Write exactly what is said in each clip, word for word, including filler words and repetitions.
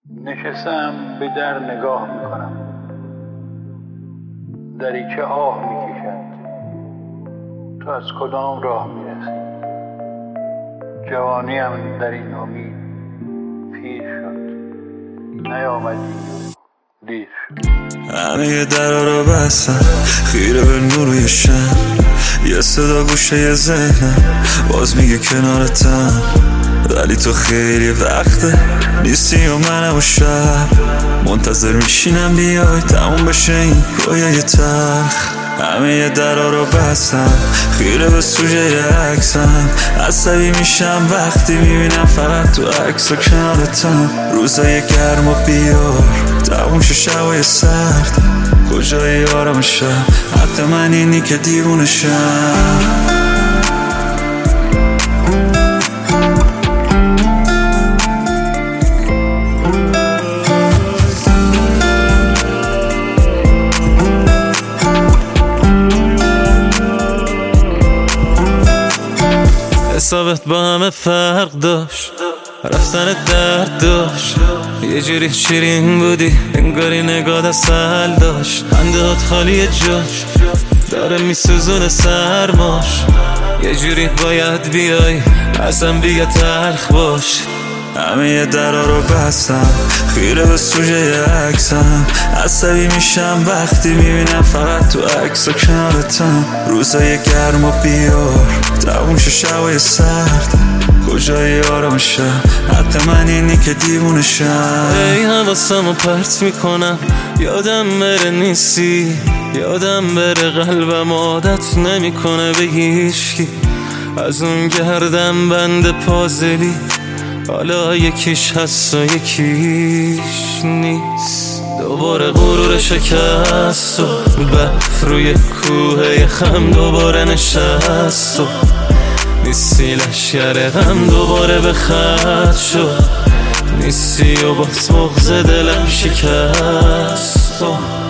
نشستم به در نگاه میکنم، دریچه آه میکشد. تو از کدام راه میرسی؟ جوانیم در این امید پیر شد، نیامدی دیر شد. همه درا رو بستم خیره به نور شم، یه صدا گوشه ذهنم باز میگه کنارتم، ولی تو خیلی وقته نیستی و منم و شب منتظر میشینم بیای تموم بشه این رویای تلخ. همه درا رو بستم خیره به سوژه عکسم، عصبی میشم وقتی میبینم فقط تو عکس و کنارتم. روزای گرم و بیار تموم شه شبای سرد، کجای آرامشم حتی من اینی که دیوونشم. حسابت با همه فرق داشت، رفتنت درد داشت، یه جوری شیرین بودی انگاری نگاه اصل داشت. اندهات خالی جاش داره میسوزونه سرماش، یه جوری باید بیای اصلا بیا تلخ باش. همه درا رو بستم خیره به سوژه عکسم، عصبی میشم وقتی میبینم فقط تو عکس و کنارتم. روزای گرم و بیار تموم شه شبای سرد، کجای آرامشم حتی من اینی که دیوونشم. ای حواسمو پرت میکنم یادم بره نیستی، یادم بره قلبم عادت نمیکنه به هیچکی. از اون گردم بند پازلی حالا یکیش هست و یکیش نیست. دوباره غرور شکست و برف روی کوه خم دوباره نشست و نیستی لشگر غم دوباره به خط شد، نیستی و باز بغض دلم شکست.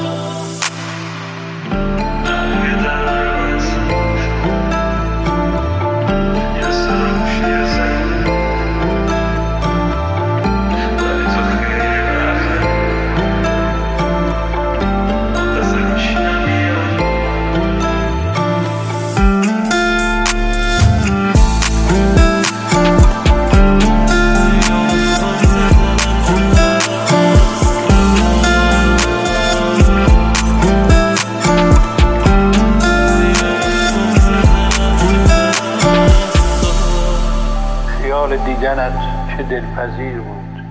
دیدنت چه دلپذیر بود،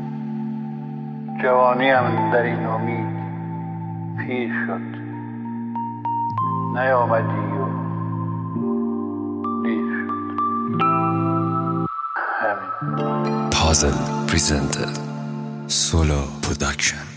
جوانیم در این امید پیر شد، نیامدی و دیر شد. همین. Puzzle presented Solo Production.